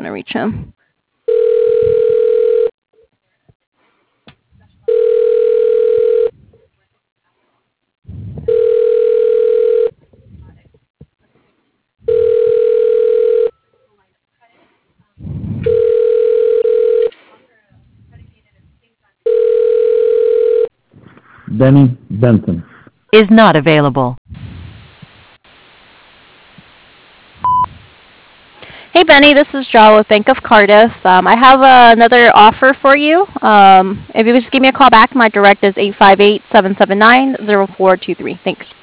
going to reach him. Benny Benson. Is not available. Hey, Benny, this is Jo with Bank of Cardiff. I have another offer for you. If you would just give me a call back, my direct is 858-779-0423. Thanks.